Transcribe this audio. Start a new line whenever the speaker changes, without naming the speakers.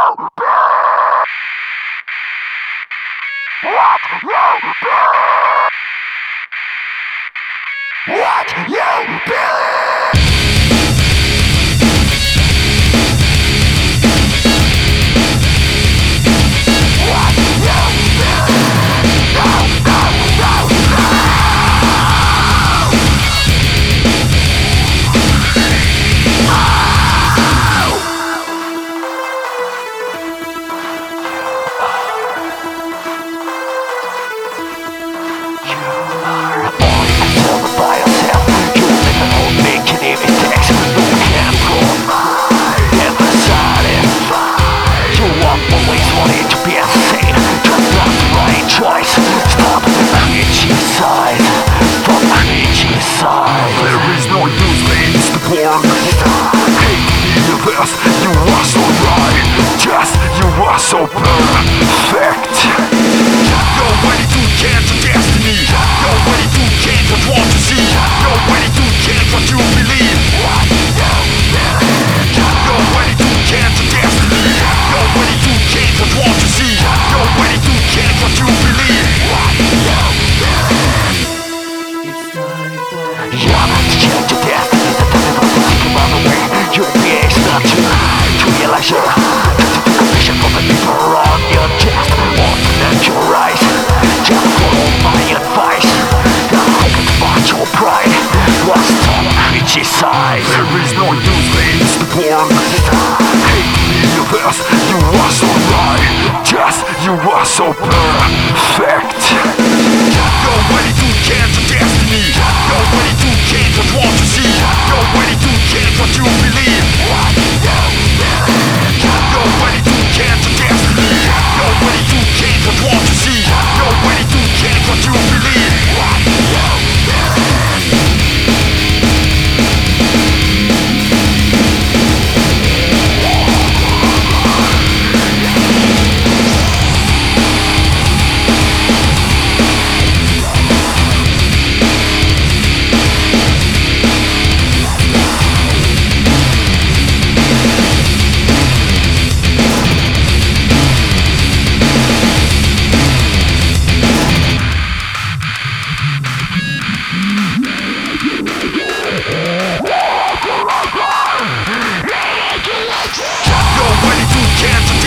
So perfect. You're ready to catch your destiny. You're ready to catch what you want to see. You're ready to catch what you believe. You're ready to catch your destiny. You're ready to catch what you want to see. You're ready to catch what you believe. Yeah, to change your destiny. Take you on the way. You'll be able to realize your vision from the deeper on your chest. Open up your eyes. Just follow my advice. I can find your pride. Lost on criticize. There is no use against the porn. Hate me this. You are so right. Just you are so perfect. You're ready to catch your destiny. You're ready to catch what you want to see. You're ready to catch what you believe. You're ready to catch your destiny. You're ready to catch what you want to see. You're ready to catch what you believe. You're ready to catch